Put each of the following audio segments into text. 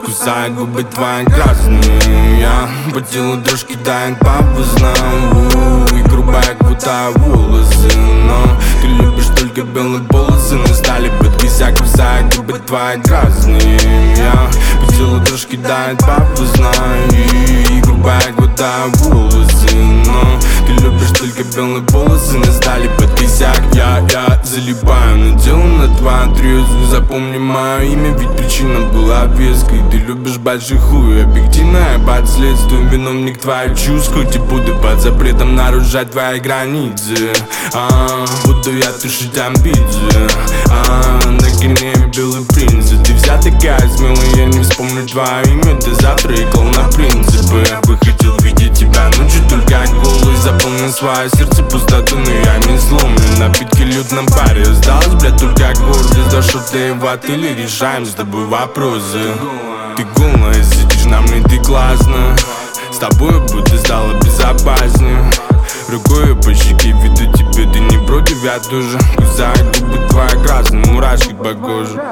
Кусаю губы твои красные, я по телу дрожь кидает по вузнам. И грубая квота волосы, но ты любишь только белые полосы. На стали под кисяк, кусаю губы твои красные, я по телу дрожь кидает по вузнам. И грубая квота волосы, но ты любишь только белые полосы. На стали под кисяк, я залипаю на дело на твою трезвую. Запомни мое имя, ведь причина была веской. Ты любишь большой хуй, объективная под следствием. Виновник твоих чувств, хоть и буду под запретом нарушать твои границы. Буду я тушить амбиции, на гневе белый принц. Ты вся такая смелая, я не вспомню твое имя. Ты завтра икал на принципы. Я бы хотел видеть тебя ночью, только голый. Заполнил свое сердце пустоту, но я не сломлен. Напитки льют на паре, осталось, блядь, только гордость. За что ты в отеле, решаем с тобой вопросы. Ты голая, сидишь на мне, ты классно. С тобой будто стало безопаснее. Рукой по щеке веду тебе, ты не против, я тоже. Кусаю губы твои красные, мурашки по коже.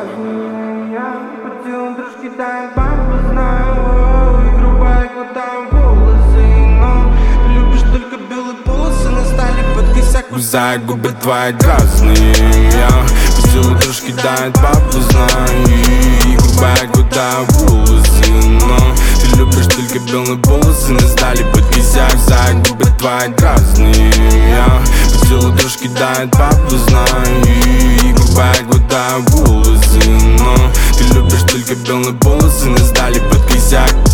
Кусаю губы твои красные, я по телу дрожь кидает по вузнам. И грубая квота волосы, но ты любишь только белые полосы. На стали под кисяк, кусаю губы твои красные, я по телу дрожь кидает по вузнам. И грубая квота волосы, но ты любишь только белые полосы. На стали под кисяк.